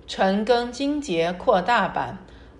陈庚经节扩大版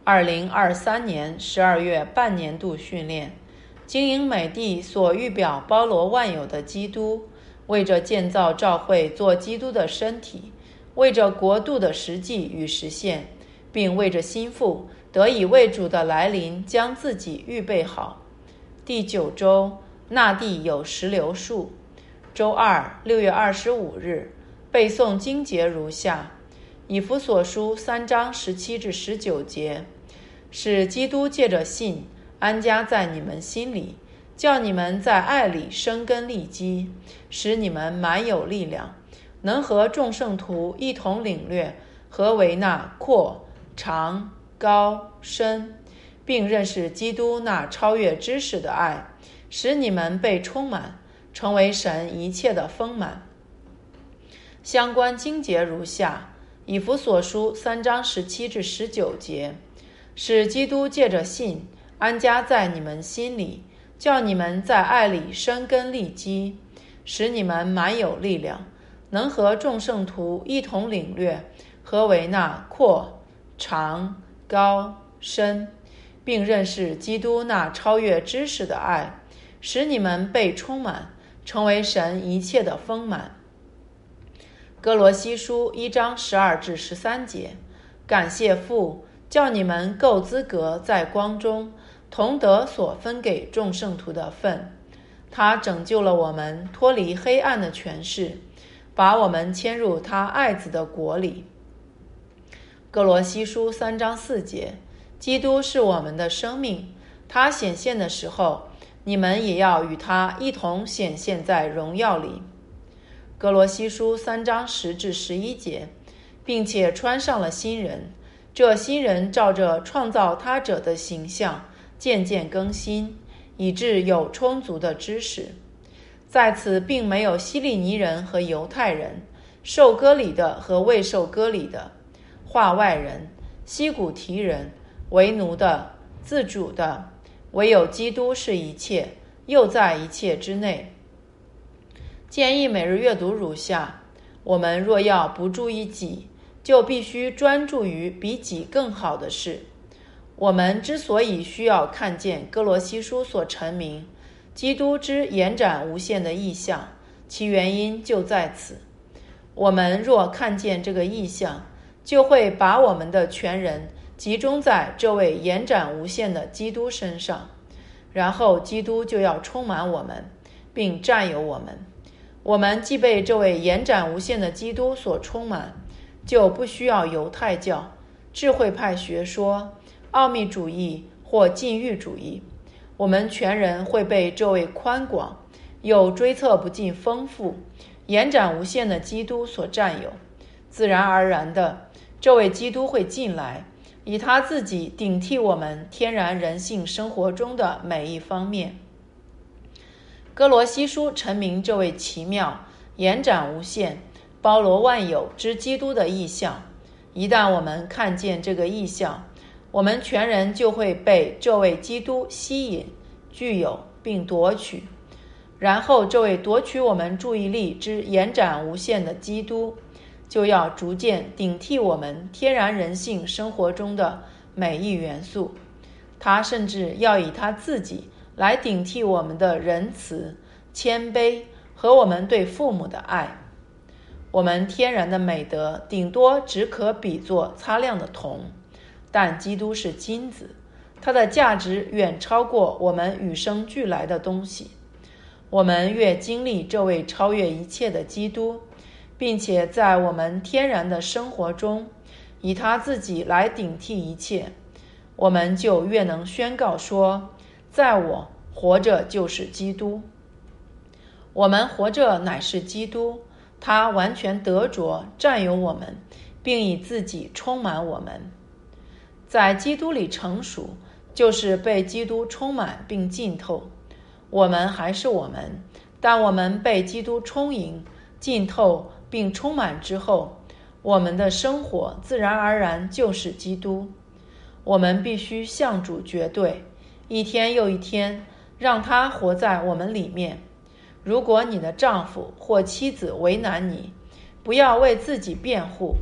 2023年12月半年度训练。经营美地所预表包罗万有的基督，为着建造教会做基督的身体，为着国度的实际与实现，并为着心腹得以为主的来临将自己预备好。第9周，那地有石榴树。周二6月25日，背诵经节如下：以弗所书3章17至19节，使基督借着信安家在你们心里，叫你们在爱里生根立基，使你们满有力量，能和众圣徒一同领略何为那阔长高深，并认识基督那超越知识的爱，使你们被充满，成为神一切的丰满。相关经节如下：以弗所书3章17至19节，使基督借着信安家在你们心里，叫你们在爱里生根立基，使你们满有力量，能和众圣徒一同领略何为那阔长高深，并认识基督那超越知识的爱，使你们被充满，成为神一切的丰满。哥罗西书1章12至13节，感谢父，叫你们够资格在光中同得所分给众圣徒的份。他拯救了我们，脱离黑暗的权势，把我们迁入他爱子的国里。哥罗西书3章4节，基督是我们的生命，他显现的时候，你们也要与他一同显现在荣耀里。哥罗西书3章10至11节，并且穿上了新人，这新人照着创造他者的形象渐渐更新，以致有充足的知识。在此并没有希利尼人和犹太人，受割礼的和未受割礼的，化外人、西古提人，为奴的、自主的，唯有基督是一切，又在一切之内。建议每日阅读如下：我们若要不注意己，就必须专注于比己更好的事。我们之所以需要看见哥罗西书所陈明基督之延展无限的意象，其原因就在此。我们若看见这个意象，就会把我们的全人集中在这位延展无限的基督身上，然后基督就要充满我们，并占有我们。我们既被这位延展无限的基督所充满，就不需要犹太教、智慧派学说、奥秘主义或禁欲主义。我们全人会被这位宽广又追测不尽丰富、延展无限的基督所占有。自然而然的，这位基督会进来，以他自己顶替我们天然人性生活中的每一方面。哥罗西书陈明这位奇妙、延展无限、包罗万有之基督的意象。一旦我们看见这个意象，我们全人就会被这位基督吸引、具有并夺取。然后这位夺取我们注意力之延展无限的基督，就要逐渐顶替我们天然人性生活中的每一元素。他甚至要以他自己来顶替我们的仁慈、谦卑和我们对父母的爱。我们天然的美德顶多只可比作擦亮的铜，但基督是金子，它的价值远超过我们与生俱来的东西。我们越经历这位超越一切的基督，并且在我们天然的生活中以他自己来顶替一切，我们就越能宣告说，在我活着就是基督。我们活着乃是基督，他完全得着占有我们，并以自己充满我们。在基督里成熟，就是被基督充满并浸透。我们还是我们，但我们被基督充盈、浸透并充满之后，我们的生活自然而然就是基督。我们必须向主绝对，一天又一天，让他活在我们里面。如果你的丈夫或妻子为难你，不要为自己辩护，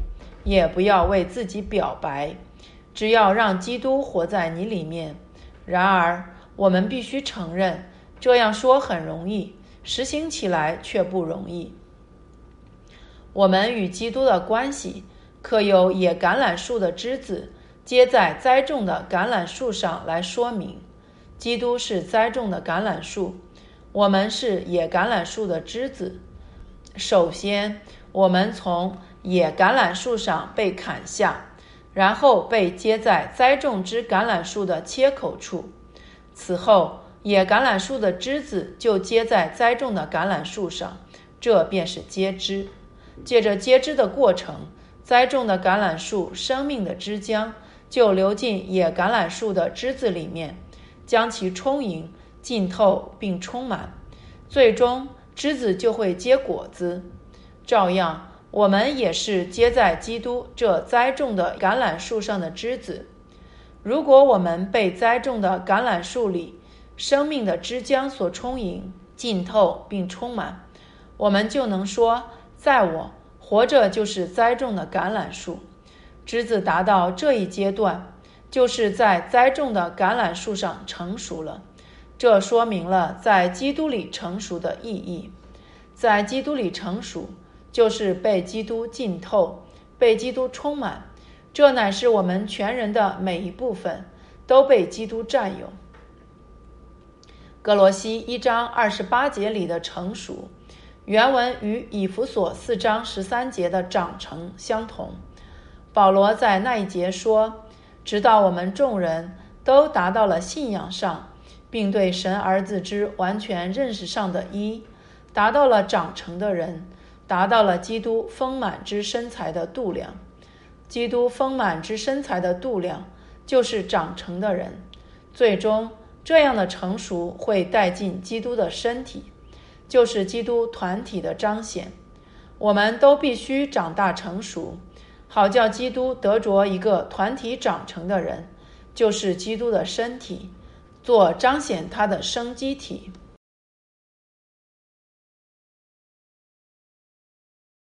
也不要为自己表白，只要让基督活在你里面。然而，我们必须承认，这样说很容易，实行起来却不容易。我们与基督的关系，可由野橄榄树的枝子接在栽种的橄榄树上来说明。基督是栽种的橄榄树，我们是野橄榄树的枝子。首先，我们从野橄榄树上被砍下，然后被接在栽种之橄榄树的切口处。此后，野橄榄树的枝子就接在栽种的橄榄树上，这便是接枝。借着接枝的过程，栽种的橄榄树生命的汁浆就流进野橄榄树的枝子里面，将其充盈、浸透并充满，最终枝子就会结果子。照样，我们也是接在基督这栽种的橄榄树上的枝子。如果我们被栽种的橄榄树里生命的汁浆所充盈、浸透并充满，我们就能说，在我活着就是栽种的橄榄树。枝子达到这一阶段，就是在栽种的橄榄树上成熟了。这说明了在基督里成熟的意义。在基督里成熟，就是被基督浸透，被基督充满。这乃是我们全人的每一部分都被基督占有。歌罗西1章28节里的成熟，原文与以弗所4章13节的长成相同。保罗在那一节说，直到我们众人都达到了信仰上，并对神儿子之完全认识上的一，达到了长成的人，达到了基督丰满之身材的度量。基督丰满之身材的度量，就是长成的人。最终，这样的成熟会带进基督的身体，就是基督团体的彰显。我们都必须长大成熟，好叫基督得着一个团体长成的人，就是基督的身体，做彰显他的生机体。